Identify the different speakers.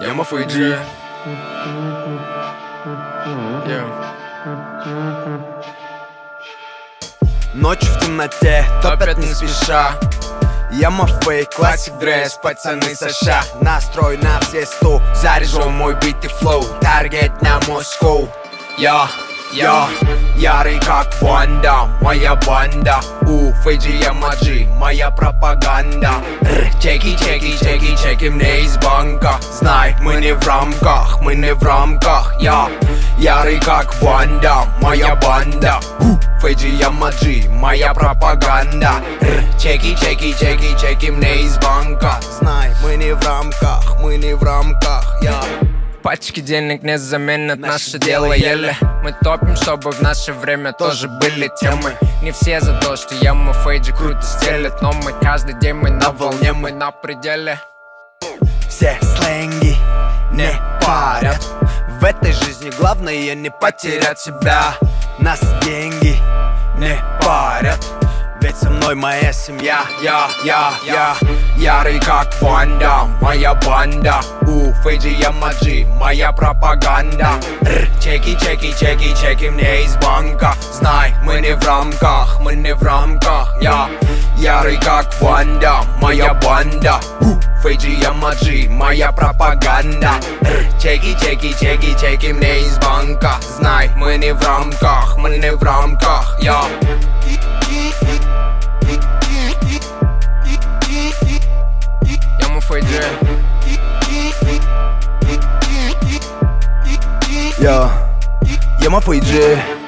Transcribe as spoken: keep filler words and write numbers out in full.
Speaker 1: Я Мафейджи.
Speaker 2: Ночью в темноте
Speaker 1: Топят не спеша.
Speaker 2: Я Мафей, классик дресс, пацаны США. Настрой на все сто, заряжу мой бит и флоу. Таргет на Москву. Я, я, ярый как Ванда, моя банда. У Фейджи Ямаджи, моя пропаганда. Р, чеки, чеки, чеки, чеки мне из банка. Знай, мы не в рамках, мы не в рамках. Я, ярый как Ванда, моя банда. У Фейджи Ямаджи, моя пропаганда. Р, чеки, чеки, чеки, чеки мне из банка. Знай, мы не в рамках, мы не в рамках. Я.
Speaker 1: Пачки денег не заменят наше дело еле. Мы топим, чтобы в наше время тоже были темы. Не все за то, что я Мафейджи круто стелят, но мы каждый день мы на волне, мы на пределе.
Speaker 2: Все сленги не парят. В этой жизни главное не потерять себя. Нас деньги не парят. Ведь со мной моя семья, я, я, я. Ярый как Ванда, моя банда. У Фейджи Ямаджи, моя пропаганда. Р, чеки, чеки, чеки, чеки мне из банка. Знай, мы не в рамках, мы не в рамках. Я, ярый как Ванда, моя банда. У Фейджи Ямаджи, моя пропаганда. Р, чеки, чеки, чеки, чеки мне из банка. Знай, мы не в рамках, мы не в рамках. Я.
Speaker 1: Я Мафейджи.
Speaker 2: Я, я Мафейджи.